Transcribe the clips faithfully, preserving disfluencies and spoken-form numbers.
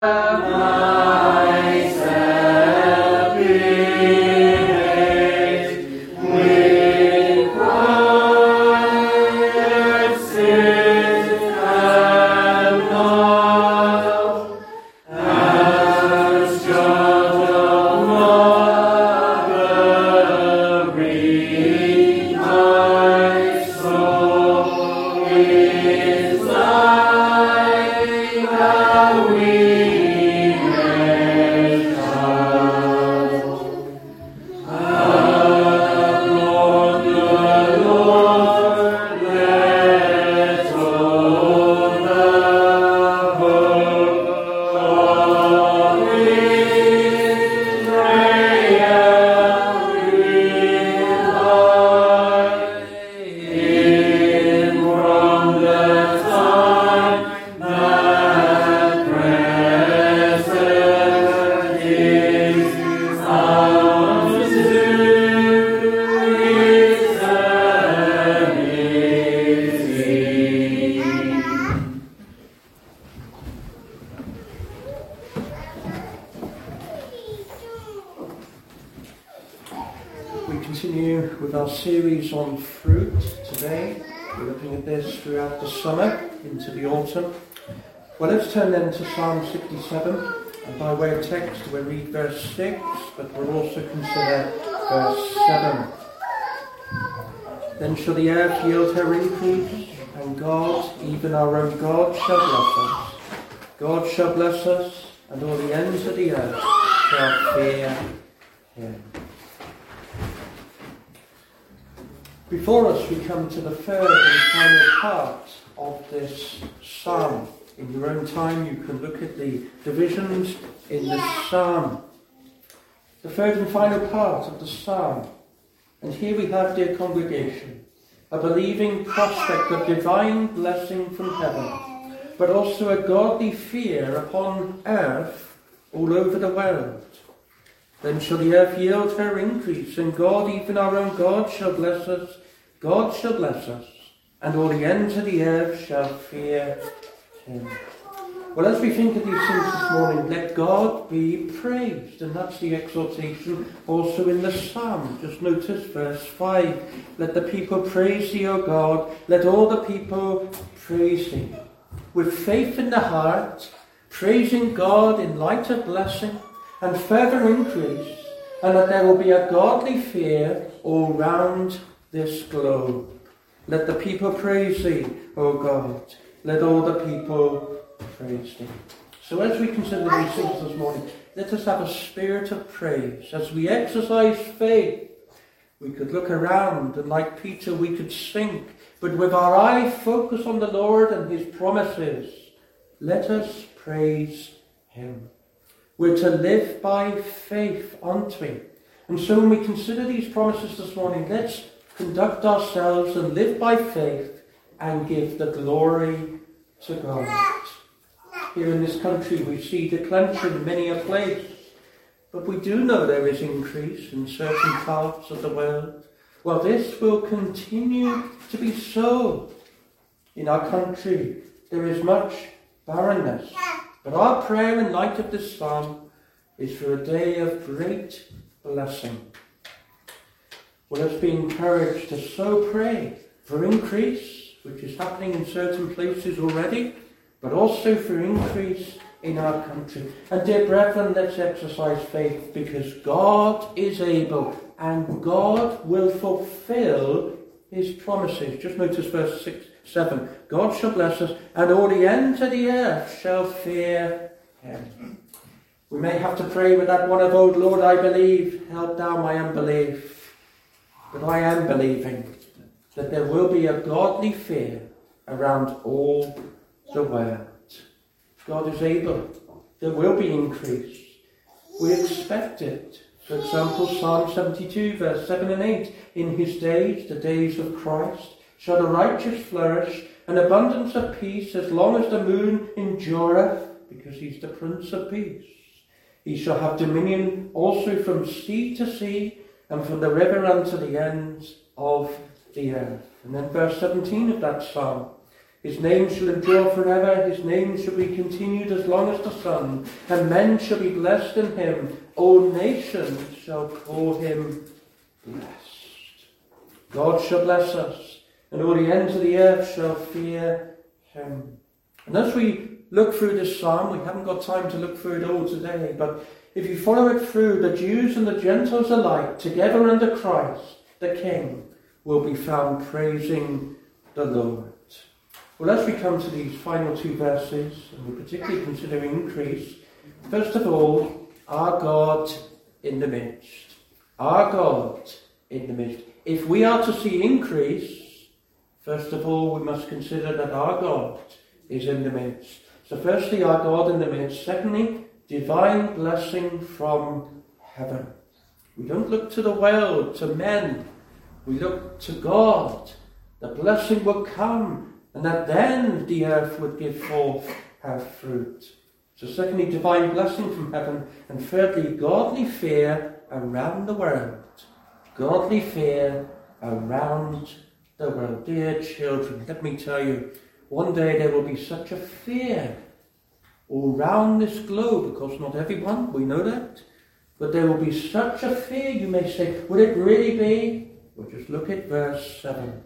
myself behave with quiet sit and love, as just a mother read my soul is like how we series on fruit today. We're looking at this throughout the summer into the autumn. Well, let's turn then to Psalm sixty-seven, and by way of text we'll read verse six, but we'll also consider verse seven. Then shall the earth yield her increase, and God, even our own God, shall bless us. God shall bless us, and all the ends of the earth shall fear him. Before us we come to the third and final part of this psalm. In your own time you can look at the divisions in this psalm. The third and final part of the psalm. And here we have, dear congregation, a believing prospect of divine blessing from heaven, but also a godly fear upon earth all over the world. Then shall the earth yield her increase, and God, even our own God, shall bless us. God shall bless us, and all the ends of the earth shall fear him. Well, as we think of these things this morning, let God be praised. And that's the exhortation also in the psalm. Just notice verse five. Let the people praise thee, O God. Let all the people praise thee. With faith in the heart, praising God in light of blessing and further increase, and that there will be a godly fear all round this globe. Let the people praise thee, O God. Let all the people praise thee. So as we consider these things this morning, let us have a spirit of praise. As we exercise faith, we could look around and like Peter we could sink, but with our eye focused on the Lord and his promises, let us praise him. We're to live by faith, aren't we? And so when we consider these promises this morning, let's conduct ourselves and live by faith and give the glory to God. Here in this country we see declension in many a place, but we do know there is increase in certain parts of the world. Well, this will continue to be so. In our country there is much barrenness, but our prayer in light of this psalm is for a day of great blessing. Well, let's be encouraged to so pray for increase, which is happening in certain places already, but also for increase in our country. And dear brethren, let's exercise faith, because God is able and God will fulfill his promises. Just notice verse six, seven. God shall bless us, and all the ends of the earth shall fear him. We may have to pray with that one of old, Lord, I believe, help thou my unbelief. But I am believing that there will be a godly fear around all the world. God is able. There will be increase. We expect it. For example, Psalm seventy-two, verse seven and eight. In his days, the days of Christ, shall the righteous flourish, and abundance of peace as long as the moon endureth, because he's the Prince of Peace. He shall have dominion also from sea to sea, and from the river unto the ends of the earth. And then verse seventeen of that psalm. His name shall endure forever, his name shall be continued as long as the sun, and men shall be blessed in him. All nations shall call him blessed. God shall bless us, and all the ends of the earth shall fear him. And as we look through this psalm, we haven't got time to look through it all today, but if you follow it through, the Jews and the Gentiles alike, together under Christ, the King, will be found praising the Lord. Well, as we come to these final two verses, and we particularly consider increase, first of all, our God in the midst. Our God in the midst. If we are to see increase, first of all, we must consider that our God is in the midst. So firstly, our God in the midst. Secondly, divine blessing from heaven. We don't look to the world, to men. We look to God. The blessing will come, and that then the earth would give forth her fruit. So secondly, divine blessing from heaven. And thirdly, godly fear around the world. Godly fear around the world. Dear children, let me tell you, one day there will be such a fear all round this globe, because not everyone, we know that, but there will be such a fear, you may say, would it really be? Well, just look at verse seven.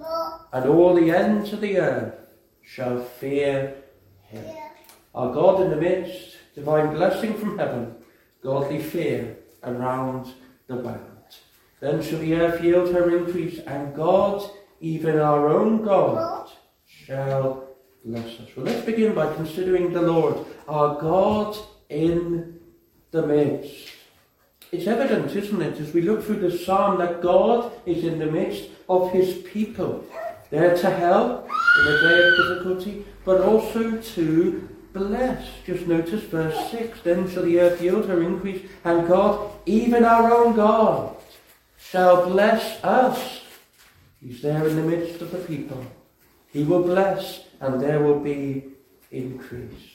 And all the ends of the earth shall fear him. Our God in the midst, divine blessing from heaven, godly fear around the world. Then shall the earth yield her increase, and God, even our own God, shall bless us. Well, let's begin by considering the Lord, our God in the midst. It's evident, isn't it, as we look through the psalm, that God is in the midst of his people, there to help in a day of difficulty, but also to bless. Just notice verse six. Then shall the earth yield her increase, and God, even our own God, shall bless us. He's there in the midst of the people. He will bless, and there will be increase.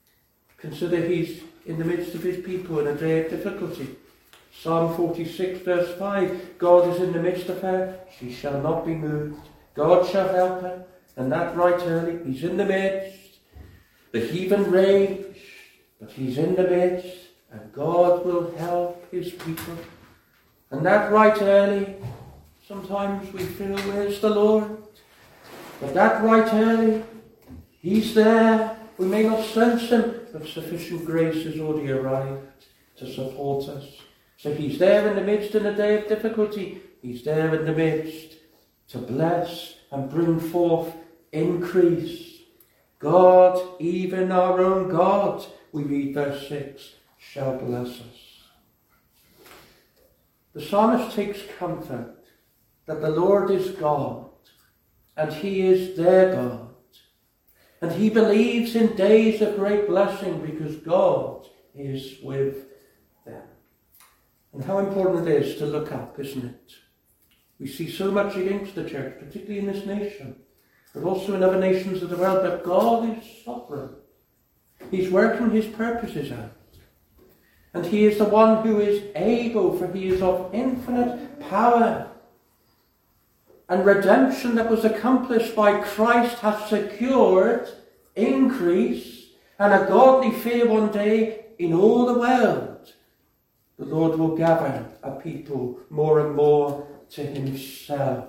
Consider he's in the midst of his people in a day of difficulty. Psalm forty-six verse five, God is in the midst of her, she shall not be moved. God shall help her, and that right early. He's in the midst. The heathen rage, but he's in the midst, and God will help his people. And that right early. Sometimes we feel, where's the Lord? But that right early, he's there. We may not sense him, but sufficient grace has already arrived to support us. So he's there in the midst in a day of difficulty. He's there in the midst to bless and bring forth increase. God, even our own God, we read verse six, shall bless us. The psalmist takes comfort that the Lord is God, and he is their God. And he believes in days of great blessing because God is with them. And how important it is to look up, isn't it? We see so much against the church, particularly in this nation, but also in other nations of the world, that God is sovereign. He's working his purposes out. And he is the one who is able, for he is of infinite power. And redemption that was accomplished by Christ has secured increase and a godly fear one day in all the world. The Lord will gather a people more and more to himself.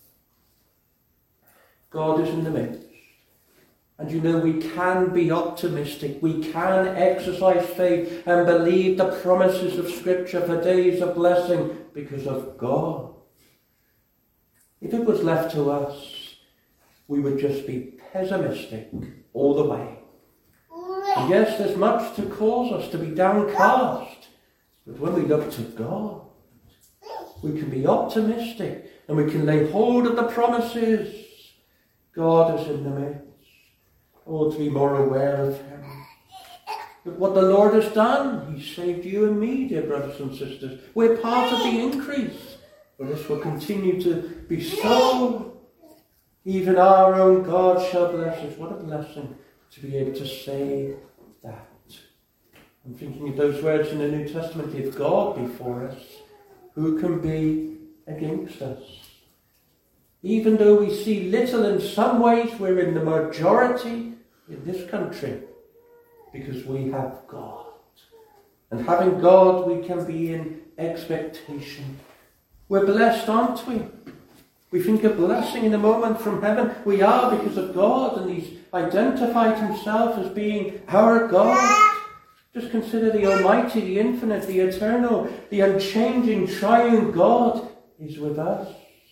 God is in the midst. And you know, we can be optimistic. We can exercise faith and believe the promises of Scripture for days of blessing because of God. If it was left to us, we would just be pessimistic all the way. And yes, there's much to cause us to be downcast. But when we look to God, we can be optimistic and we can lay hold of the promises. God is in the midst. Oh, to be more aware of him. But what the Lord has done, he saved you and me, dear brothers and sisters. We're part of the increase. But this will continue to be so. Even our own God shall bless us. What a blessing to be able to say that. I'm thinking of those words in the New Testament. If God be for us, who can be against us? Even though we see little in some ways, we're in the majority in this country because we have God. And having God, we can be in expectation. We're blessed, aren't we? We think a blessing in a moment from heaven. We are because of God, and He's identified Himself as being our God. Just consider the Almighty, the Infinite, the Eternal, the unchanging, triune God is with us.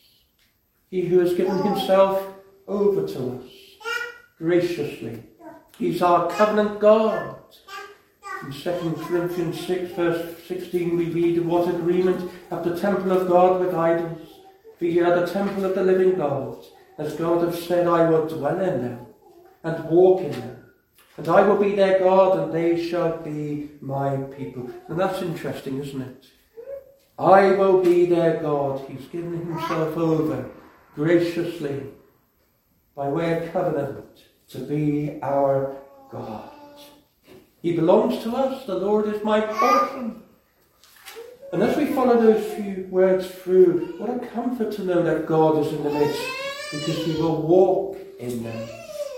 He who has given Himself over to us graciously. He's our covenant God. In Second Corinthians six, verse sixteen, we read, what agreement hath the temple of God with idols? For ye are the temple of the living God. As God hath said, I will dwell in them and walk in them. And I will be their God, and they shall be my people. And that's interesting, isn't it? I will be their God. He's given Himself over graciously by way of covenant to be our God. He belongs to us. The Lord is my portion. And as we follow those few words through, what a comfort to know that God is in the midst, because He will walk in them.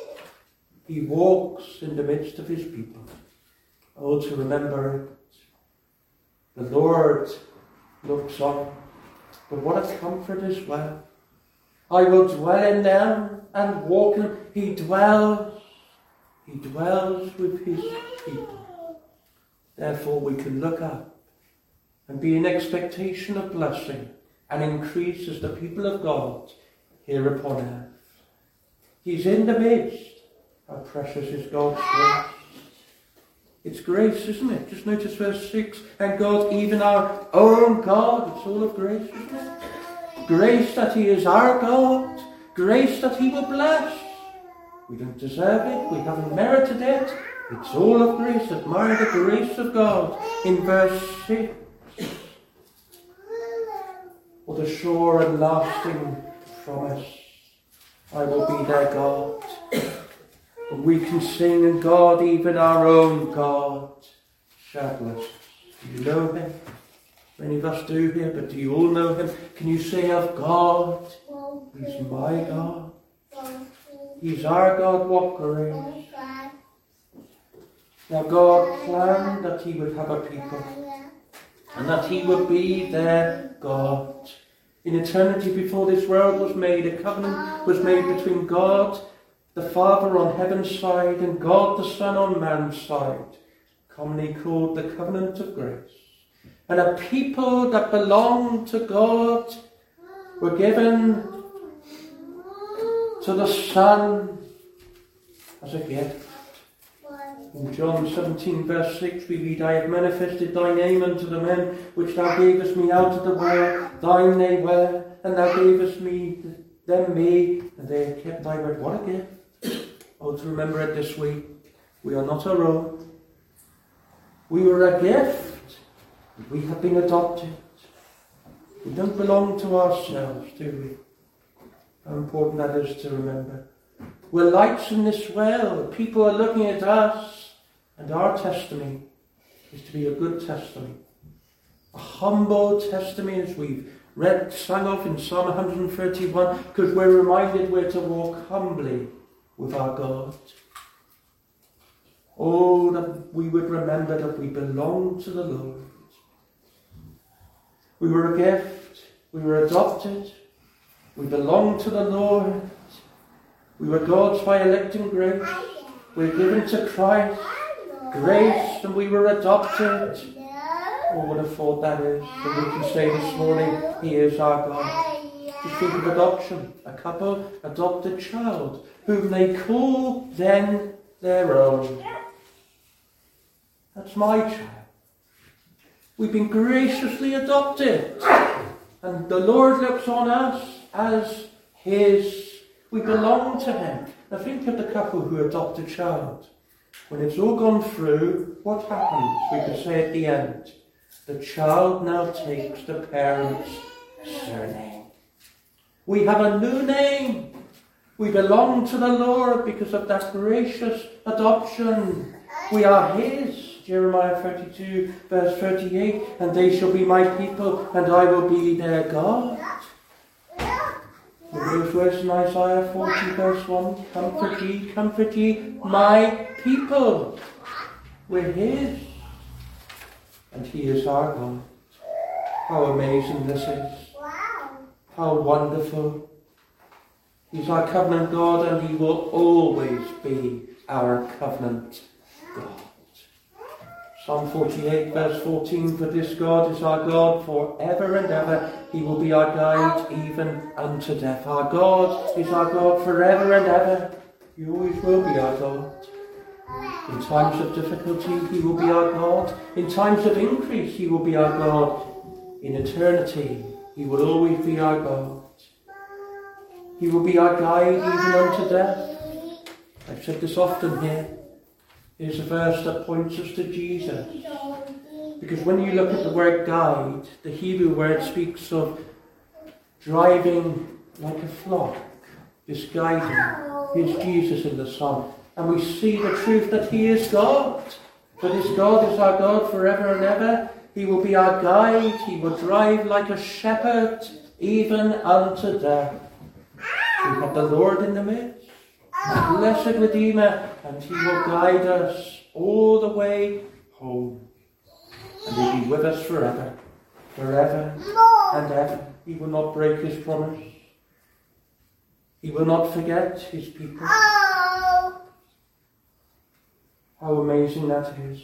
He walks in the midst of His people. Oh, to remember it. The Lord looks on. But what a comfort as well. I will dwell in them and walk in them. He dwells. He dwells with His people. Therefore we can look up and be in expectation of blessing and increase as the people of God here upon earth. He's in the midst. How precious is God's grace. It's grace, isn't it? Just notice verse six. And God, even our own God, it's all of grace, isn't it? Grace that He is our God. Grace that He will bless. We don't deserve it. We haven't merited it. It's all of grace. Admire the grace of God. In verse six. What a sure and lasting promise. I will be their God. And we can sing, and God, even our own God, shall bless us. Do you know Him? Many of us do here, but do you all know Him? Can you say of God, He's my God? He's our God, what grace. Now God planned that He would have a people, and that He would be their God. In eternity before this world was made, a covenant was made between God the Father on heaven's side and God the Son on man's side, commonly called the covenant of grace. And a people that belonged to God were given to the Son as a gift. In John seventeen verse six we read, I have manifested thy name unto the men which thou gavest me out of the world. Thine they were, and thou gavest me them me, and they have kept thy word. What a gift. Oh, to remember it this week. We are not our own. We were a gift. We have been adopted. We don't belong to ourselves, do we? How important that is to remember. We're lights in this world. People are looking at us, and our testimony is to be a good testimony. A humble testimony, as we've read, sung of in Psalm one hundred thirty-one, because we're reminded we're to walk humbly with our God. Oh, that we would remember that we belong to the Lord. We were a gift. We were adopted. We belong to the Lord. We were God's by electing grace. We were given to Christ. Grace, and we were adopted. Oh, what a thought that is. And we can say this morning, He is our God. You think of adoption. A couple adopt a child whom they call then their own. That's my child. We've been graciously adopted. And the Lord looks on us as His. We belong to Him. Now think of the couple who adopt a child. When it's all gone through, what happens? We could say at the end, the child now takes the parent's surname. We have a new name. We belong to the Lord because of that gracious adoption. We are His. Jeremiah thirty-two, verse thirty-eight. And they shall be my people, and I will be their God. The Remember those words in Isaiah forty verse one? Comfort ye, comfort ye, my people. We're his. And he is our God. How amazing this is. How wonderful. He's our covenant God, and he will always be our covenant God. Psalm forty-eight verse fourteen, for this God is our God forever and ever. He will be our guide even unto death. Our God is our God forever and ever. He always will be our God. In times of difficulty, he will be our God. In times of increase, he will be our God. In eternity, he will always be our God. He will be our guide even unto death. I've said this often here. Here's a verse that points us to Jesus. Because when you look at the word guide, the Hebrew word speaks of driving like a flock. This guiding. Here's Jesus in the Son. And we see the truth that he is God. For this God is our God forever and ever. He will be our guide. He will drive like a shepherd even unto death. We have the Lord in the midst, the blessed Redeemer, and he will guide us all the way home. And he'll be with us forever, forever and ever. He will not break his promise. He will not forget his people. How amazing that is.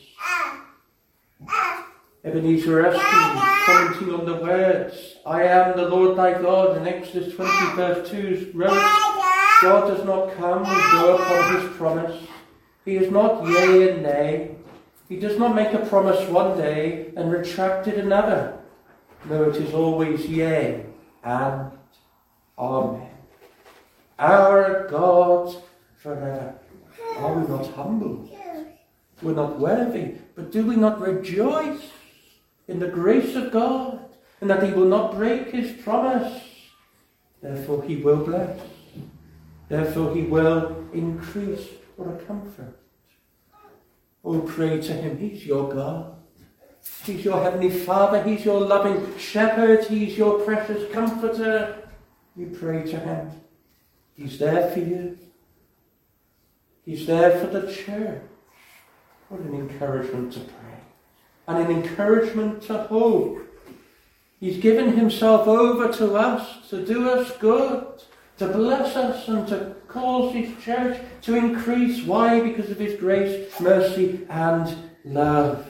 Ebenezer Eskin, commenting on the words, I am the Lord thy God, in Exodus twenty verse two, wrote, God does not come and go upon his promise. He is not yea and nay. He does not make a promise one day and retract it another. No, it is always yea and amen. Our God forever. Are we not humble? We're not worthy, but do we not rejoice in the grace of God, and that he will not break his promise? Therefore he will bless. Therefore he will increase. What a comfort. Oh, pray to him. He's your God. He's your heavenly Father. He's your loving shepherd. He's your precious comforter. You pray to him. He's there for you. He's there for the church. What an encouragement to pray. And an encouragement to hope. He's given himself over to us to do us good, to bless us and to cause his church to increase. Why? Because of his grace, mercy and love.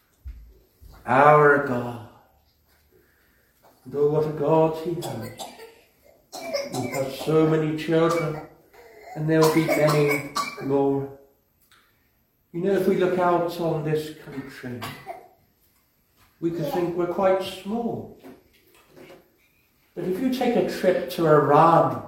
Our God. And oh, what a God he has. He has so many children, and there will be many more. You know, if we look out on this country, we could think we're quite small. But if you take a trip to Iran,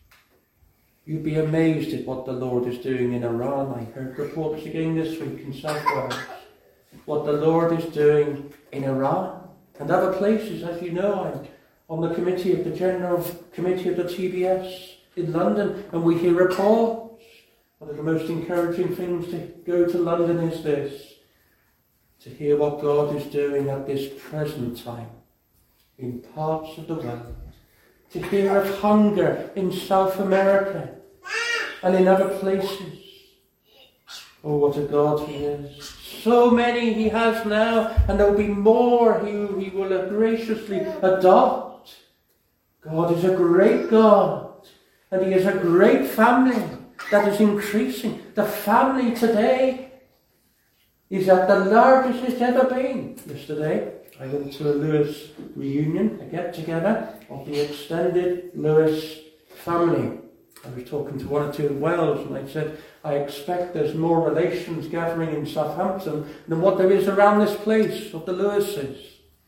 you'd be amazed at what the Lord is doing in Iran. I heard reports again this week in South Wales. What the Lord is doing in Iran and other places. As you know, I'm on the committee of the General Committee of the T B S in London, and we hear reports. One of the most encouraging things to go to London is this, to hear what God is doing at this present time in parts of the world, to hear of hunger in South America and in other places. Oh, what a God he is. So many he has now, and there will be more he, he will graciously adopt. God is a great God, and he is a great family that is increasing. The family today is at the largest it's ever been. Yesterday, I went to a Lewis reunion, a get-together of the extended Lewis family. I was talking to one or two in Wales, and I said, I expect there's more relations gathering in Southampton than what there is around this place of the Lewises.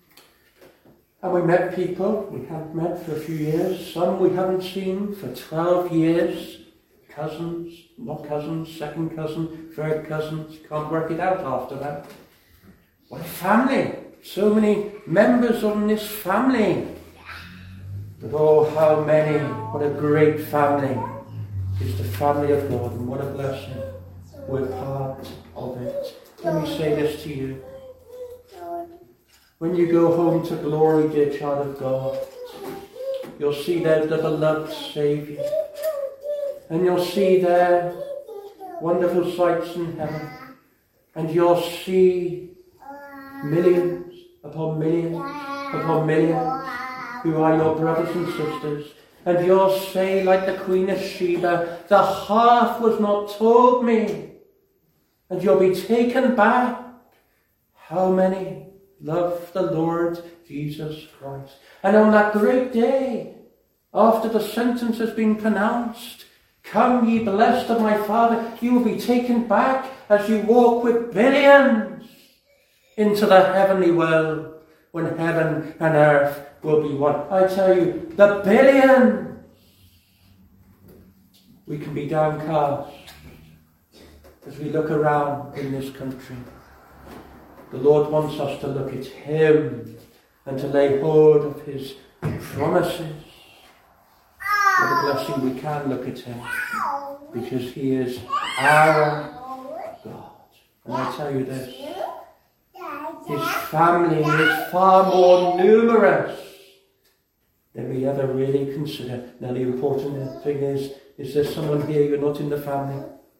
And we met people we hadn't met for a few years, some we haven't seen for twelve years. Cousins, not cousins, second cousin, third cousins, can't work it out after that. What a family! So many members on this family. But oh, how many, what a great family is the family of God, and what a blessing. We're part of it. Let me say this to you. When you go home to glory, dear child of God, you'll see there the beloved Saviour. And you'll see there wonderful sights in heaven. And you'll see millions upon millions upon millions who are your brothers and sisters. And you'll say, like the Queen of Sheba, the half was not told me. And you'll be taken back. How many love the Lord Jesus Christ? And on that great day, after the sentence has been pronounced, come ye blessed of my Father, you will be taken back as you walk with billions into the heavenly world, when heaven and earth will be one. I tell you, the billions. We can be downcast as we look around in this country. The Lord wants us to look at him and to lay hold of his promises. What a blessing we can look at him, because he is our God. And I tell you this, his family is far more numerous than we ever really consider. Now the important thing is, is there someone here you're not in the family?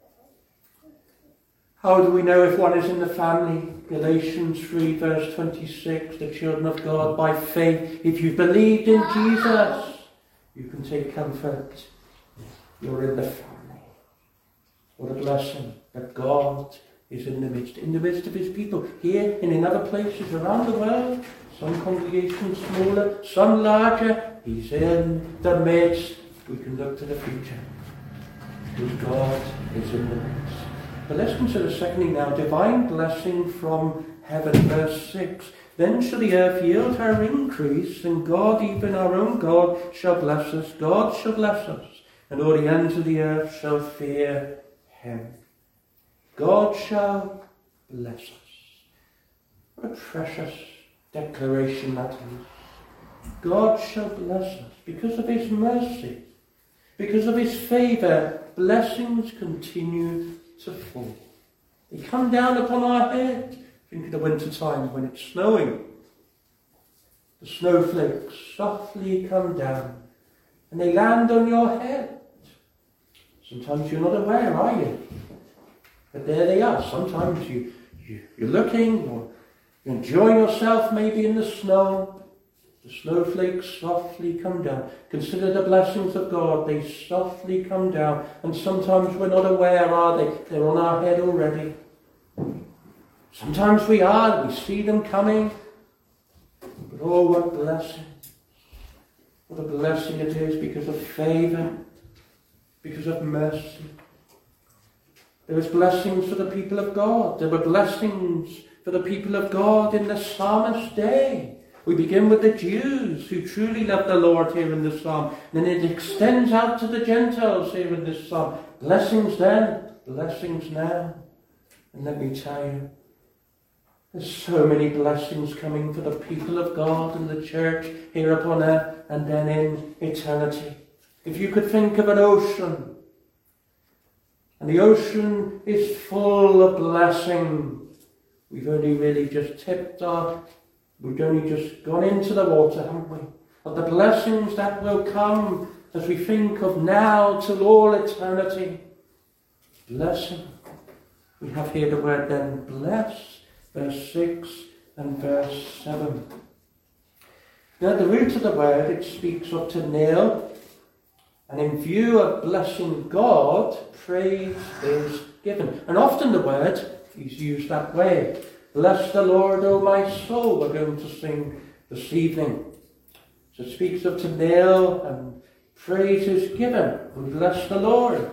How do we know if one is in the family? Galatians three verse twenty-six, the children of God by faith. If you've believed in Jesus, you can take comfort. You're in the family. What a blessing that God is in the midst, in the midst of his people, here and in other places around the world. Some congregations smaller, some larger. He's in the midst. We can look to the future, because God is in the midst. But let's consider secondly now, divine blessing from heaven, verse six. Then shall the earth yield her increase, and God, even our own God, shall bless us. God shall bless us, and all the ends of the earth shall fear him. God shall bless us. What a precious declaration that is. God shall bless us because of his mercy, because of his favour. Blessings continue to fall. They come down upon our head. Think of the winter time when it's snowing. The snowflakes softly come down and they land on your head. Sometimes you're not aware, are you? But there they are. Sometimes you, you, you're looking, or you're enjoying yourself maybe in the snow. The snowflakes softly come down. Consider the blessings of God. They softly come down. And sometimes we're not aware, are they? They're on our head already. Sometimes we are. We see them coming. But oh, what blessing. What a blessing it is because of favour. Because of mercy. There was blessings for the people of God. There were blessings for the people of God in the psalmist's day. We begin with the Jews who truly love the Lord here in this psalm. Then it extends out to the Gentiles here in this psalm. Blessings then, blessings now. And let me tell you, there's so many blessings coming for the people of God and the church here upon earth and then in eternity. If you could think of an ocean, and the ocean is full of blessing. We've only really just tipped our We've only just gone into the water, haven't we? Of the blessings that will come as we think of now till all eternity. Blessing. We have here the word then, bless, verse six and verse seven. Now the root of the word, it speaks of to kneel, and in view of blessing God, praise is given. And often the word is used that way. Bless the Lord, O my soul, we're going to sing this evening. So it speaks of to kneel and praise is given. We bless the Lord.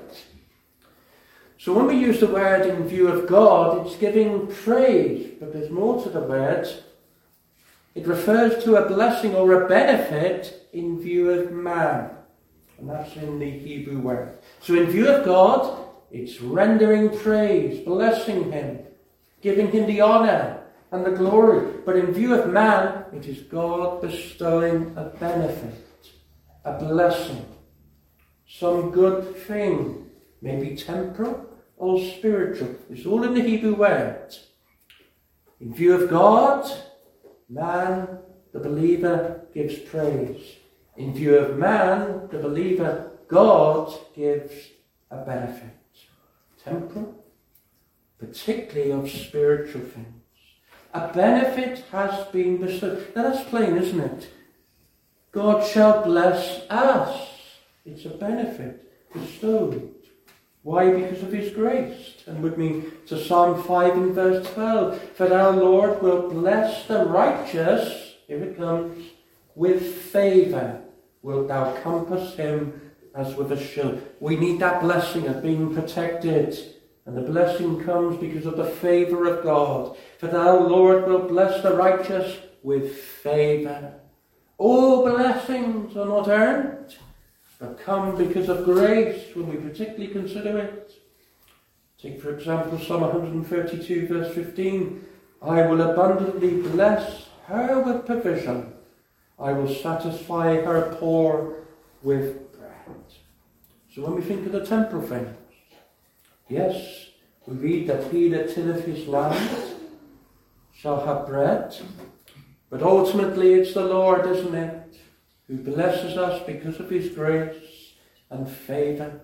So when we use the word in view of God, it's giving praise, but there's more to the word. It refers to a blessing or a benefit in view of man. And that's in the Hebrew word. So in view of God, it's rendering praise, blessing him, giving him the honour and the glory. But in view of man, it is God bestowing a benefit, a blessing, some good thing, maybe temporal or spiritual. It's all in the Hebrew word. In view of God, man, the believer, gives praise. In view of man, the believer, God gives a benefit. Temporal, particularly of spiritual things. A benefit has been bestowed. Now that's plain, isn't it? God shall bless us. It's a benefit bestowed. Why? Because of his grace. And with me to Psalm five and verse twelve. For thou, Lord, will bless the righteous, here it comes, with favour wilt thou compass him as with a shield. We need that blessing of being protected. And the blessing comes because of the favour of God. For thou, Lord, wilt bless the righteous with favour. All blessings are not earned, but come because of grace when we particularly consider it. Take, for example, Psalm one thirty-two, verse fifteen. I will abundantly bless her with provision. I will satisfy her poor with bread. So when we think of the temporal things, yes, we read that he that tilleth his land shall have bread. But ultimately it's the Lord, isn't it, who blesses us because of his grace and favour.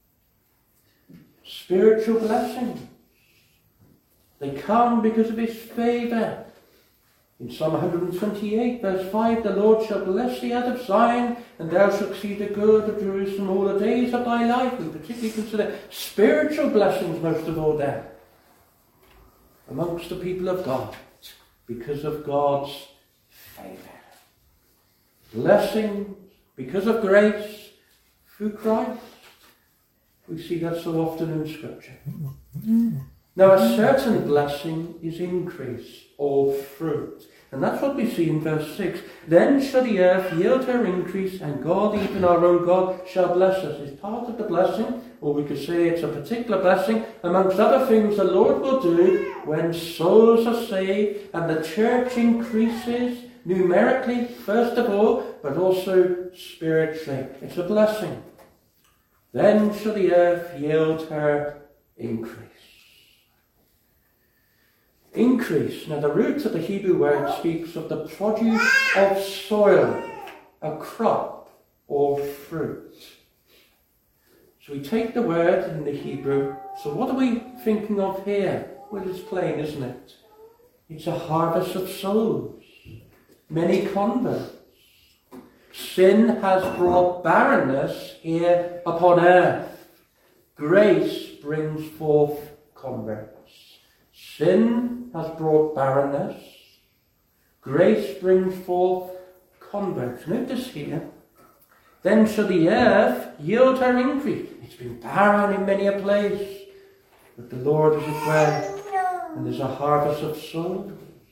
Spiritual blessings, they come because of his favour. In Psalm one twenty-eight, verse five, the Lord shall bless thee out of Zion, and thou shalt see the good of Jerusalem all the days of thy life. We particularly consider spiritual blessings most of all there amongst the people of God because of God's favour. Blessings because of grace through Christ. We see that so often in Scripture. Now, a certain blessing is increase or fruit. And that's what we see in verse six. Then shall the earth yield her increase, and God, even our own God, shall bless us. It's part of the blessing, or we could say it's a particular blessing, amongst other things the Lord will do when souls are saved and the church increases numerically, first of all, but also spiritually. It's a blessing. Then shall the earth yield her increase. Increase. Now the root of the Hebrew word speaks of the produce of soil, a crop or fruit. So we take the word in the Hebrew. So what are we thinking of here? Well, it's plain, isn't it? It's a harvest of souls. Many converts. Sin has brought barrenness here upon earth. Grace brings forth converts. Sin has brought barrenness. Grace brings forth converts. Notice here, then shall the earth yield her increase. It's been barren in many a place, but the Lord is at work, and there's a harvest of souls.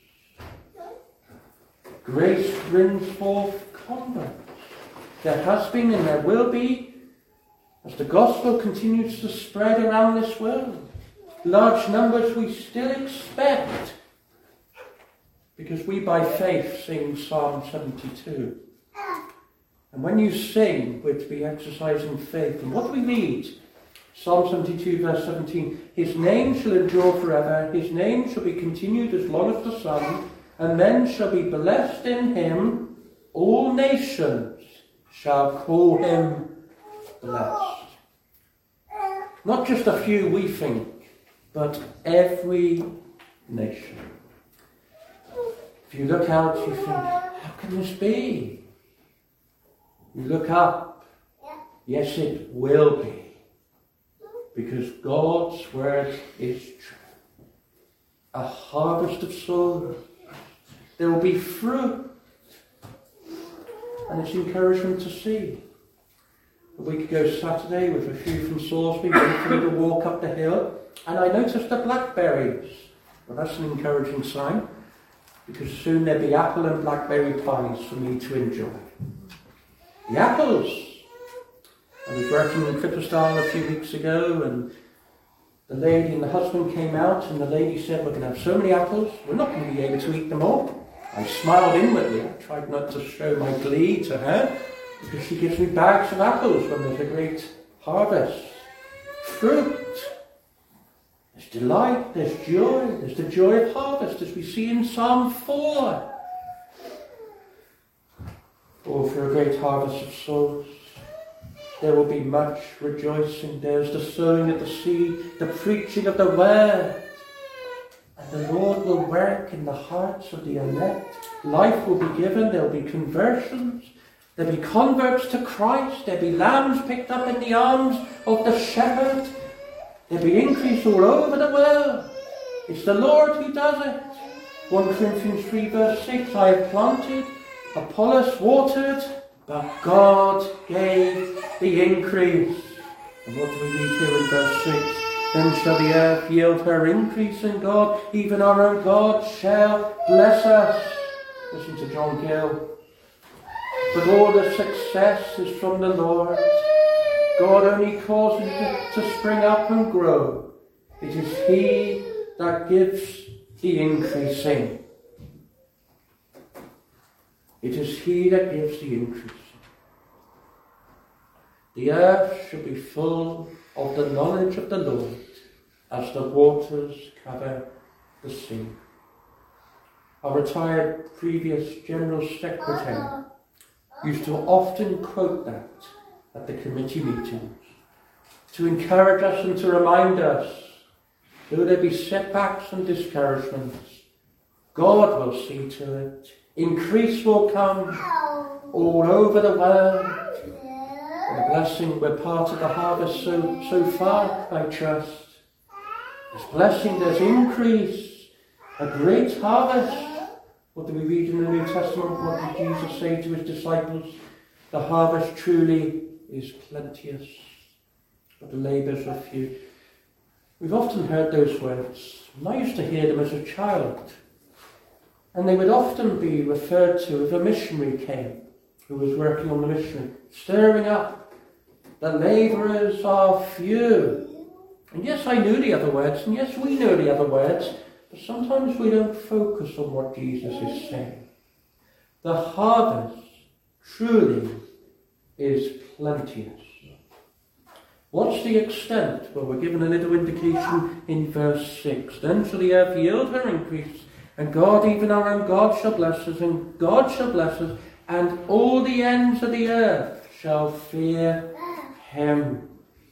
Grace brings forth converts. There has been and there will be, as the gospel continues to spread around this world. Large numbers we still expect, because we by faith sing Psalm seventy-two. And when you sing, we're to be exercising faith. And what do we read? Psalm seventy-two verse seventeen. His name shall endure forever. His name shall be continued as long as the sun. And men shall be blessed in him. All nations shall call him blessed. Not just a few we think, but every nation. If you look out, you think, how can this be? You look up, yes, it will be. Because God's word is true. A harvest of souls. There will be fruit. And it's encouragement to see. A week ago Saturday, with a few from Salisbury, went for me to walk up the hill, and I noticed the blackberries. Well, that's an encouraging sign, because soon there'll be apple and blackberry pies for me to enjoy. The apples. I was working in Cripplestown a few weeks ago, and the lady and the husband came out, and the lady said, we're going to have so many apples, we're not going to be able to eat them all. I smiled inwardly. I tried not to show my glee to her, because she gives me bags of apples when there's a great harvest. Fruit. There's delight, there's joy, there's the joy of harvest, as we see in Psalm four. Oh, for a great harvest of souls. There will be much rejoicing. There's the sowing of the seed, the preaching of the word. And the Lord will work in the hearts of the elect. Life will be given. There'll be conversions. There'll be converts to Christ. There'll be lambs picked up in the arms of the shepherd. There'll be increase all over the world. It's the Lord who does it. First Corinthians three verse six, I have planted, Apollos watered, but God gave the increase. And what do we read here in verse six? Then shall the earth yield her increase, and God, even our own God, shall bless us. Listen to John Gill. But all the success is from the Lord. God only causes it to spring up and grow. It is He that gives the increasing. It is He that gives the increasing. The earth shall be full of the knowledge of the Lord, as the waters cover the sea. Our retired previous General Secretary used to often quote that at the committee meetings to encourage us and to remind us, though there be setbacks and discouragements, God will see to it. Increase will come all over the world. And the blessing, we're part of the harvest so, so far, I trust. There's blessing, there's increase, a great harvest. What do we read in the New Testament? What did Jesus say to his disciples? The harvest truly is plenteous, but the labours are few. We've often heard those words, and I used to hear them as a child. And they would often be referred to if a missionary came, who was working on the missionary, stirring up, the labourers are few. And yes, I knew the other words, and yes, we know the other words, but sometimes we don't focus on what Jesus is saying. The harvest truly is plenteous. What's the extent? Well, we're given a little indication in verse six. Then shall the earth yield her increase, and God, even our own God, shall bless us, and God shall bless us, and all the ends of the earth shall fear Him.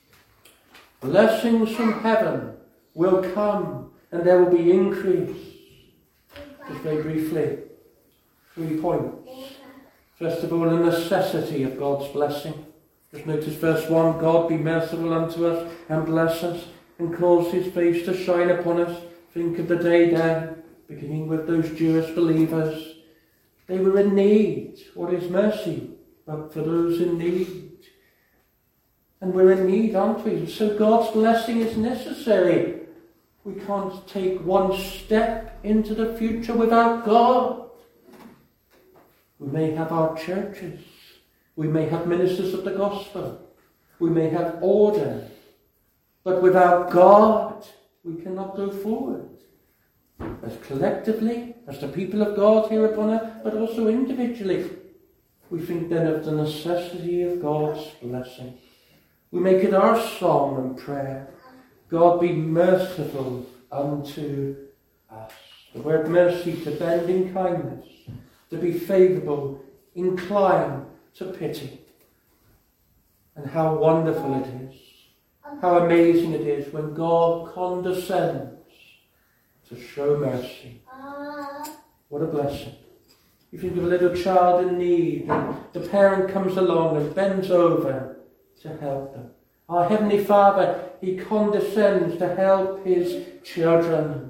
Blessings from heaven will come, and there will be increase. Just very briefly, three points. First of all, the necessity of God's blessing. Just notice verse one, God be merciful unto us and bless us and cause His face to shine upon us. Think of the day then, beginning with those Jewish believers. They were in need. What is mercy but for those in need? And we're in need, aren't we? So God's blessing is necessary. We can't take one step into the future without God. We may have our churches. We may have ministers of the gospel. We may have order. But without God, we cannot go forward. As collectively, as the people of God here upon earth, but also individually. We think then of the necessity of God's blessing. We make it our song and prayer. God be merciful unto us. The word mercy, to bend in kindness, to be favourable, incline to pity. And how wonderful it is, how amazing it is when God condescends to show mercy. What a blessing. You think of a little child in need, and the parent comes along and bends over to help them. Our Heavenly Father, He condescends to help His children.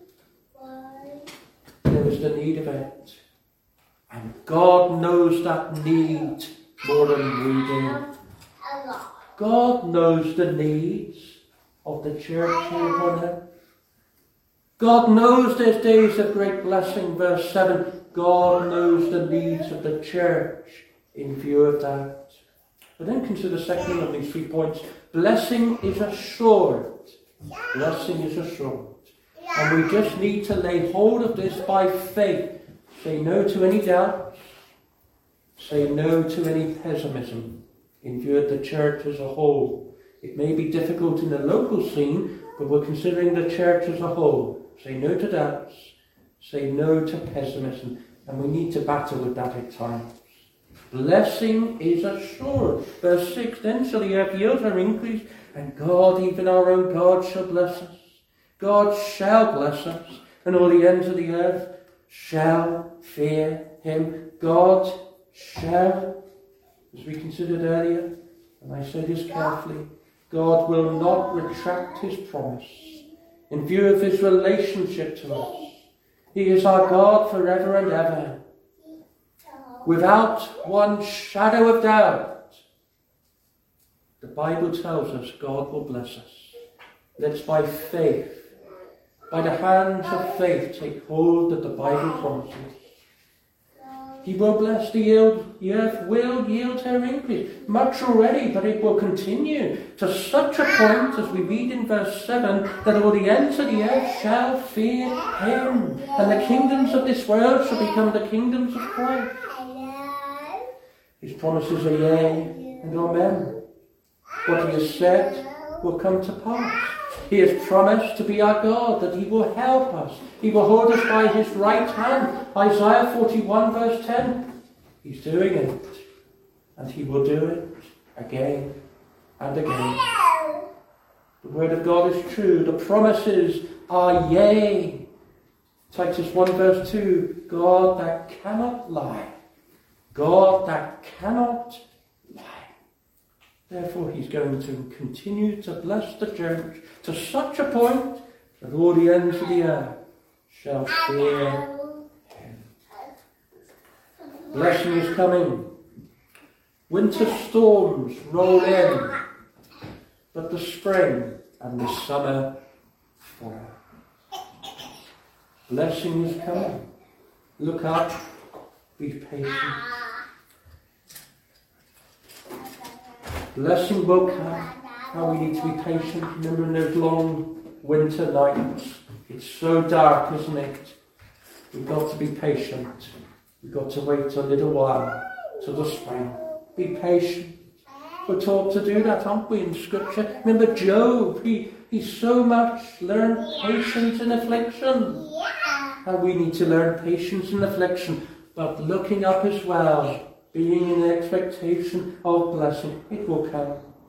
There is the need of it. And God knows that need more than we do. God knows the needs of the church here on earth. God knows there's days of great blessing. Verse seven, God knows the needs of the church in view of that. But then consider secondly of these three points. Blessing is assured. Blessing is assured. And we just need to lay hold of this by faith. Say no to any doubt. Say no to any pessimism in view of the church as a whole. It may be difficult in the local scene, but we're considering the church as a whole. Say no to doubts. Say no to pessimism. And we need to battle with that at times. Blessing is assured. Verse six, then shall the earth yield her increase, and God, even our own God, shall bless us. God shall bless us, and all the ends of the earth shall fear him. God shall, as we considered earlier, and I say this carefully, God will not retract his promise in view of his relationship to us. He is our God forever and ever. Without one shadow of doubt, the Bible tells us God will bless us. Let's by faith, by the hands of faith, take hold that the Bible promises. He will bless the yield, the earth will yield her increase. Much already, but it will continue to such a point, as we read in verse seven, that all the ends of the earth shall fear him, and the kingdoms of this world shall become the kingdoms of Christ. His promises are yea and amen. What he has said will come to pass. He has promised to be our God, that he will help us. He will hold us by his right hand. Isaiah forty-one verse ten. He's doing it. And he will do it again and again. The word of God is true. The promises are yea. Titus one verse two. God that cannot lie. God that cannot lie. Therefore, he's going to continue to bless the church to such a point that all the ends of the earth shall fear him. Blessing is coming. Winter storms roll in, but the spring and the summer follow. Blessing is coming. Look up, be patient. Blessing will come. How we need to be patient. Remember in those long winter nights. It's so dark, isn't it? We've got to be patient. We've got to wait a little while till the spring. Be patient. We're taught to do that, aren't we, in Scripture? Remember Job. He, he so much learned patience in affliction. And we need to learn patience in affliction. But looking up as well. Being in expectation of blessing. It will come.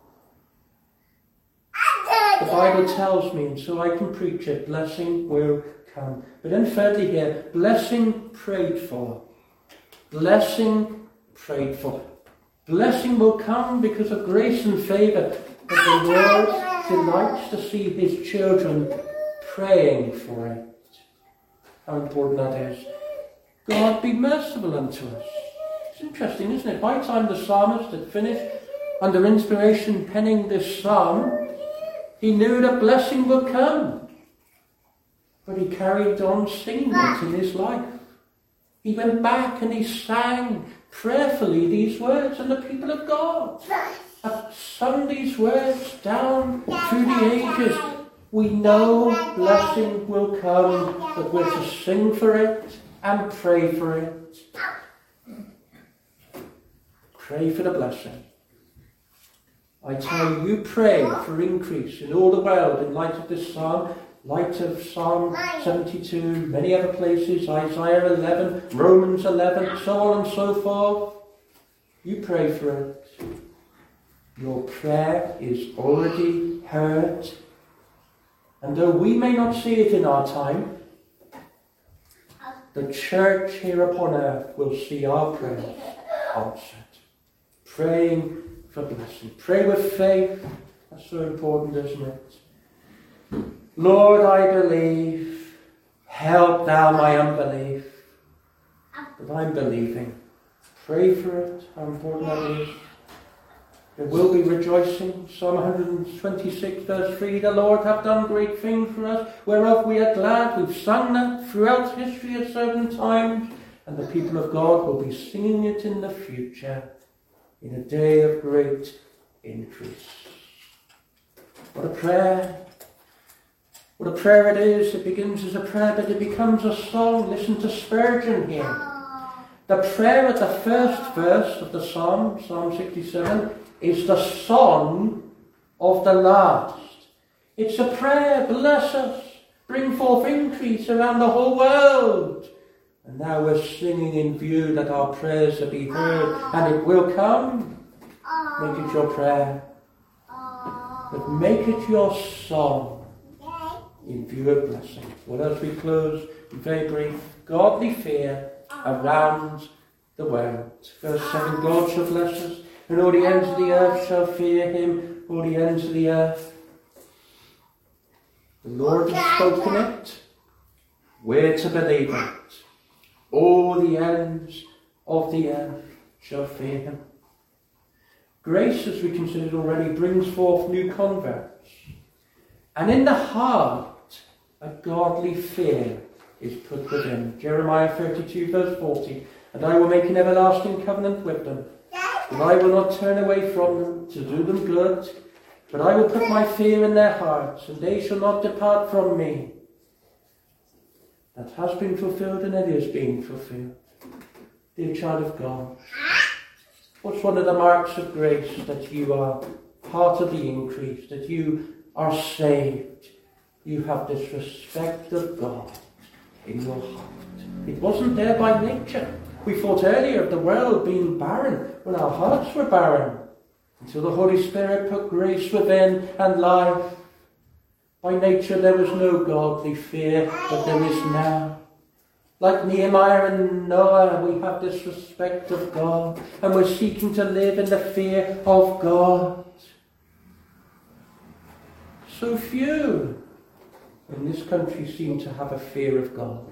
The Bible tells me, and so I can preach it, blessing will come. But then thirdly here, blessing prayed for. Blessing prayed for. Blessing will come because of grace and favour. But the Lord delights to see his children praying for it. How important that is. God be merciful unto us. It's interesting, isn't it? By the time the psalmist had finished, under inspiration, penning this psalm, he knew that blessing would come. But he carried on singing it in his life. He went back and he sang prayerfully these words, and the people of God have sung these words down through the ages. We know blessing will come, but we're to sing for it and pray for it. Pray for the blessing. I tell you, you pray for increase in all the world in light of this psalm, light of Psalm seventy-two, many other places, Isaiah eleven, Romans eleven, so on and so forth. You pray for it. Your prayer is already heard. And though we may not see it in our time, the church here upon earth will see our prayers answered. Praying for blessing. Pray with faith. That's so important, isn't it? Lord, I believe. Help thou my unbelief. But I'm believing. Pray for it. How important that is. There will be rejoicing. Psalm one twenty-six verse three. The Lord hath done great things for us, whereof we are glad. We've sung that throughout history at certain times. And the people of God will be singing it in the future. In a day of great increase. What a prayer. What a prayer it is. It begins as a prayer, but it becomes a song. Listen to Spurgeon here. The prayer at the first verse of the psalm, Psalm sixty-seven, is the song of the last. It's a prayer, bless us, bring forth increase around the whole world. And now we're singing in view that our prayers will be heard, and it will come. Make it your prayer. But make it your song in view of blessing. Well, as we close, be very brief. Godly fear around the world. Verse seven, God shall bless us, and all the ends of the earth shall fear him, all the ends of the earth. The Lord has spoken it. We're to believe it. All the ends of the earth shall fear him. Grace, as we considered already, brings forth new converts. And in the heart, a godly fear is put within. Jeremiah thirty-two verse forty. And I will make an everlasting covenant with them. And I will not turn away from them to do them good. But I will put my fear in their hearts, and they shall not depart from me. That has been fulfilled, and it is being fulfilled. Dear child of God, what's one of the marks of grace? That you are part of the increase, that you are saved. You have this respect of God in your heart. It wasn't there by nature. We thought earlier of the world being barren when our hearts were barren, until the Holy Spirit put grace within and life. By nature there was no godly fear, but there is now. Like Nehemiah and Noah, we have this respect of God, and we're seeking to live in the fear of God. So few in this country seem to have a fear of God.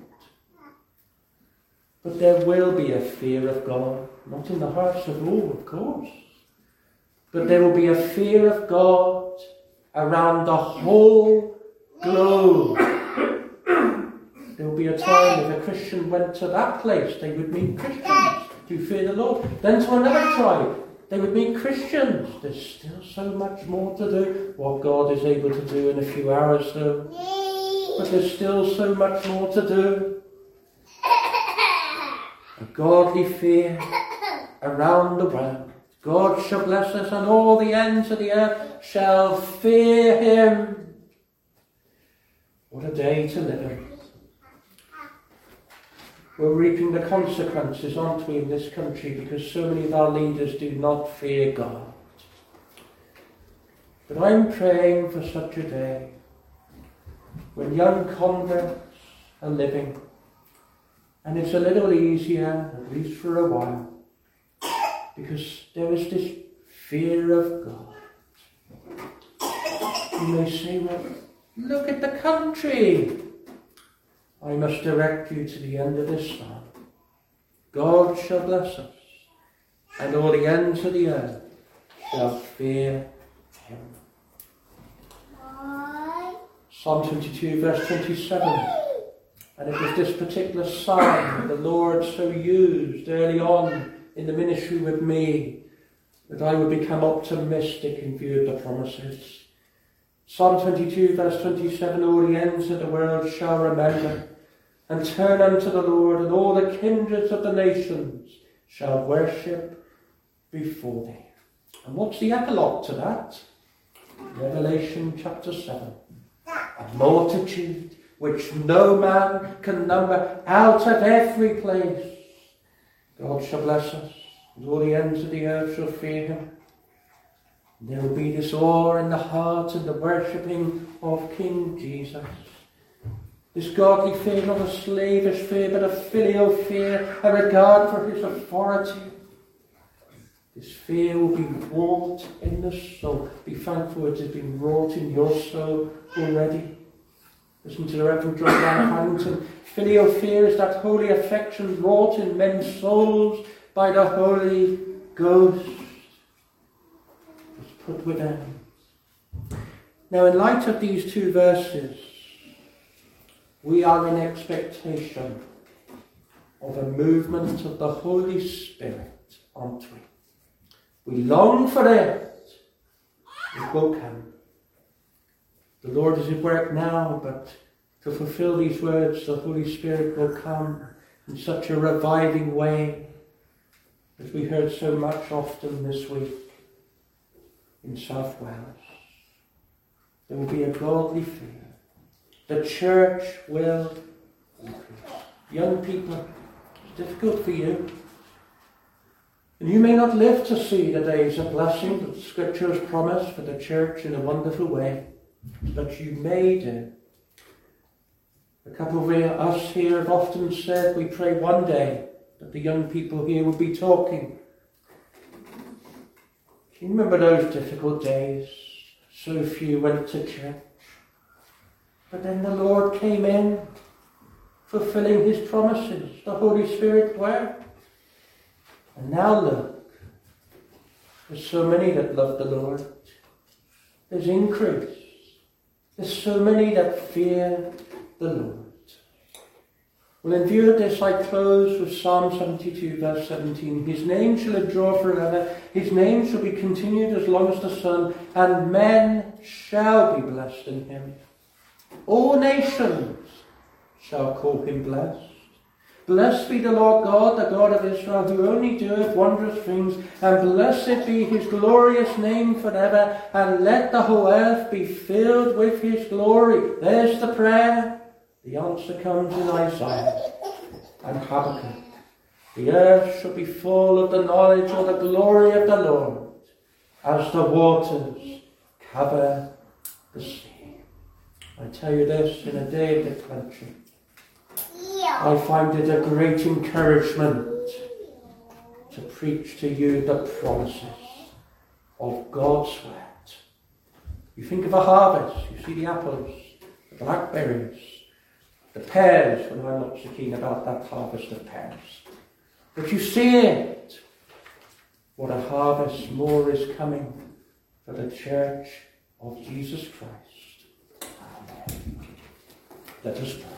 But there will be a fear of God, not in the hearts of all, of course. But there will be a fear of God around the whole globe. There will be a time if a Christian went to that place, they would meet Christians who fear the Lord. Then to another tribe, they would meet Christians. There's still so much more to do. What God is able to do in a few hours, though. But there's still so much more to do. A godly fear around the world. God shall bless us, and all the ends of the earth shall fear him. What a day to live in. We're reaping the consequences, aren't we, in this country, because so many of our leaders do not fear God. But I'm praying for such a day when young converts are living, and it's a little easier, at least for a while, because there is this fear of God. You may say, well, look at the country. I must direct you to the end of this psalm. God shall bless us, and all the ends of the earth shall fear him. Psalm twenty-two verse twenty-seven. And it was this particular psalm that the Lord so used early on in the ministry with me, that I would become optimistic in view of the promises. Psalm twenty-two verse twenty-seven, all the ends of the world shall remember, and turn unto the Lord, and all the kindreds of the nations shall worship before thee. And what's the epilogue to that? Revelation chapter seven. A multitude which no man can number, out of every place. God shall bless us, and all the ends of the earth shall fear him. And there will be this awe in the heart and the worshipping of King Jesus. This godly fear, not a slavish fear, but a filial fear, a regard for his authority. This fear will be wrought in the soul. Be thankful it has been wrought in your soul already. Listen to the Reverend John Van Harrington. Filial fear is that holy affection wrought in men's souls by the Holy Ghost. It's put within. Now, in light of these two verses, we are in expectation of a movement of the Holy Spirit, aren't we? We long for it. It will come. The Lord is at work now, but to fulfill these words, the Holy Spirit will come in such a reviving way, as we heard so much often this week in South Wales. There will be a godly fear. The church will increase. Young people, difficult for you. And you may not live to see the days of blessing that Scripture has promised for the church in a wonderful way, but you may do. A couple of us here have often said we pray one day that the young people here will be talking. Can you remember those difficult days? So few went to church. But then the Lord came in, fulfilling his promises. The Holy Spirit worked. And now look, there's so many that love the Lord. There's increase. There's so many that fear the Lord. Well, in view of this, I close with Psalm seventy-two, verse seventeen. His name shall endure forever. His name shall be continued as long as the sun, and men shall be blessed in him. All nations shall call him blessed. Blessed be the Lord God, the God of Israel, who only doeth wondrous things, and blessed be his glorious name forever, and let the whole earth be filled with his glory. There's the prayer. The answer comes in Isaiah and Habakkuk. The earth shall be full of the knowledge of the glory of the Lord, as the waters cover the sea. I tell you this, in a day of declension, I find it a great encouragement to preach to you the promises of God's word. You think of a harvest, you see the apples, the blackberries, the pears, and I'm not so keen about that harvest of pears. But you see it. What a harvest more is coming for the church of Jesus Christ. Amen. Let us pray.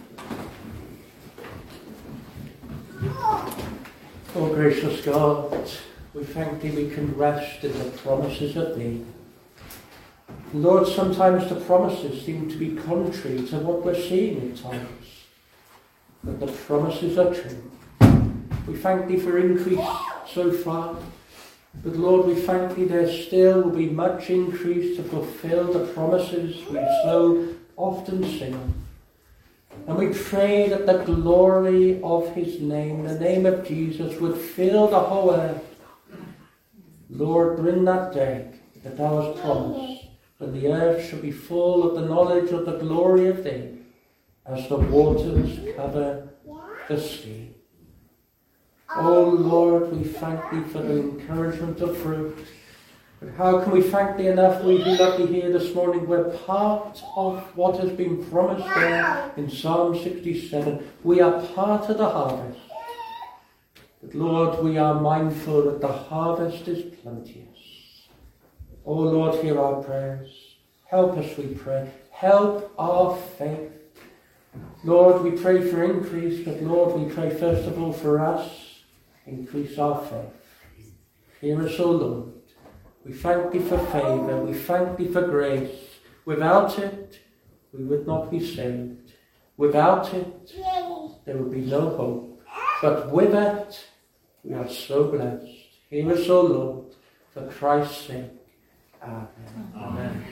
Oh, gracious God, we thank thee we can rest in the promises of thee. Lord, sometimes the promises seem to be contrary to what we're seeing at times. But the promises are true. We thank thee for increase so far. But Lord, we thank thee there still will be much increase to fulfill the promises we so often sing. And we pray that the glory of his name, the name of Jesus, would fill the whole earth. Lord, bring that day that thou hast promised, when the earth shall be full of the knowledge of the glory of thee, as the waters cover the sea. Oh Lord, we thank thee for the encouragement of fruit. But how can we thank thee enough, we who love thee here this morning? We're part of what has been promised there in Psalm sixty-seven. We are part of the harvest. But Lord, we are mindful that the harvest is plenteous. Oh Lord, hear our prayers. Help us, we pray. Help our faith. Lord, we pray for increase, but Lord, we pray first of all for us. Increase our faith. Hear us, O Lord. We thank thee for favour. We thank thee for grace. Without it, we would not be saved. Without it, there would be no hope. But with it, we are so blessed. Hear us, O Lord, for Christ's sake. Amen.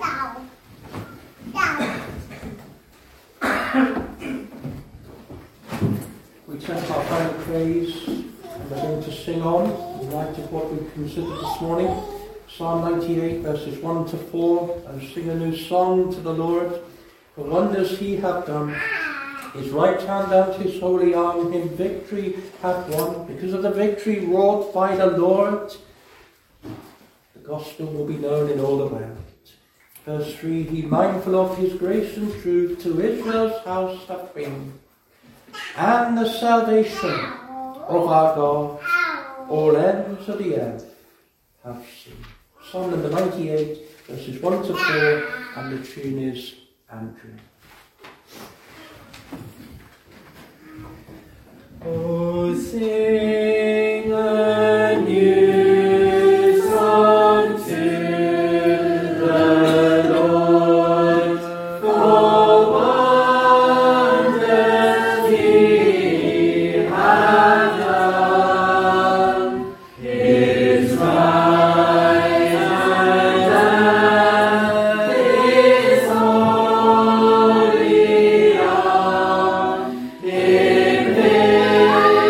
Amen. We turn to our final praise, and we're going to sing on in light of what we considered this morning. Psalm ninety-eight, verses one to four, and sing a new song to the Lord. The wonders he hath done, his right hand and his holy arm, him victory hath won. Because of the victory wrought by the Lord, the gospel will be known in all the world. Verse three, he mindful of his grace and truth to Israel's house hath been, and the salvation of our God, all ends of the earth have seen. Psalm number ninety-eight, verses one to four, and the tune is Andrew. Oh, sing a new song to the Lord, for wonders he hath done. His right hand and his holy arm, in victory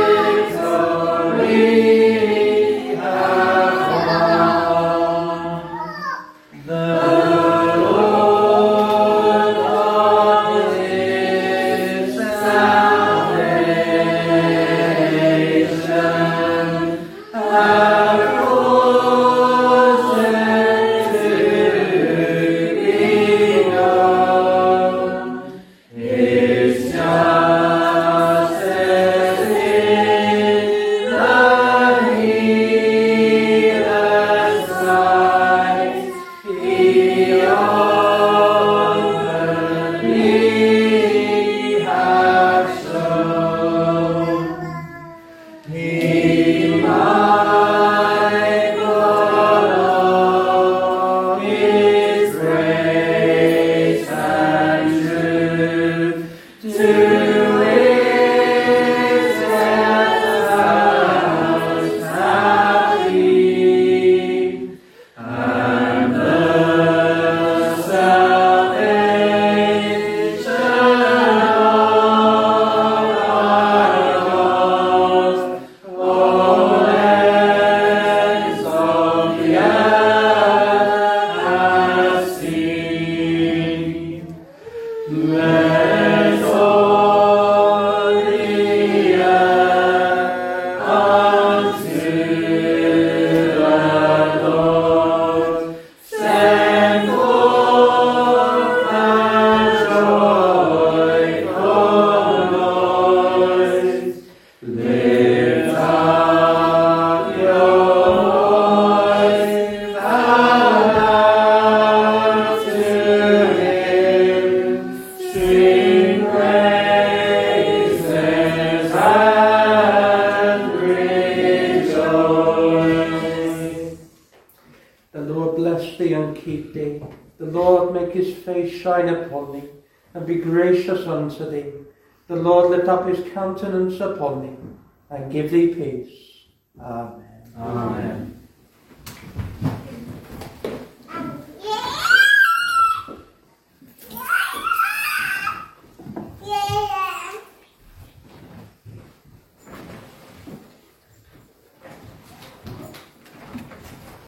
keep thee. The Lord make his face shine upon thee, and be gracious unto thee. The Lord lift up his countenance upon thee, and give thee peace. Amen. Amen.